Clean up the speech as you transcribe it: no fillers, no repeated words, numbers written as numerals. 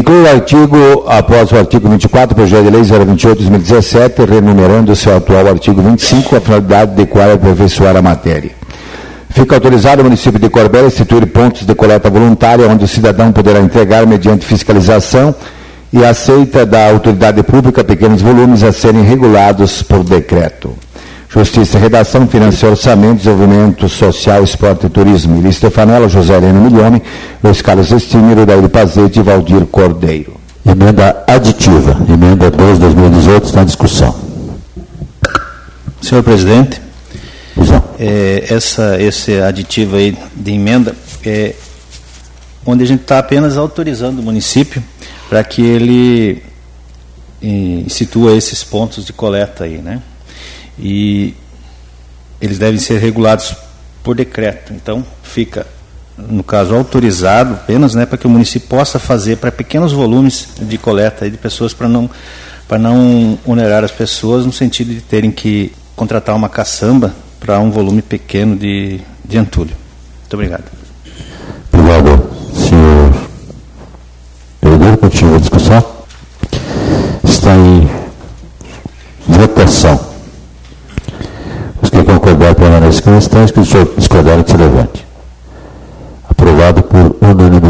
Inclui o artigo, após o artigo 24, projeto de lei 028/2017, renumerando seu atual artigo 25, a finalidade de qual é aperfeiçoar a matéria. Fica autorizado o município de Corbélia instituir pontos de coleta voluntária, onde o cidadão poderá entregar, mediante fiscalização e aceita da autoridade pública, pequenos volumes a serem regulados por decreto. Justiça e Redação, Finanças e Orçamento, Desenvolvimento Social, Esporte e Turismo. Ili Stefanella, José Helena Milione, Luiz Carlos Estímero, Daír Pazete e Valdir Cordeiro. Emenda aditiva, emenda 2/2018, está em discussão. Senhor presidente, esse aditivo aí de emenda é onde a gente está apenas autorizando o município para que ele institua esses pontos de coleta aí, né? E eles devem ser regulados por decreto. Então, fica, no caso, autorizado apenas, né, para que o município possa fazer para pequenos volumes de coleta aí de pessoas, para não onerar as pessoas, no sentido de terem que contratar uma caçamba para um volume pequeno de entulho. Muito obrigado. Obrigado, senhor vereador. Continua a discussão. Está em votação. Os que concordarem permaneçam como estão, os que discordarem que se levante. Aprovado por unanimidade.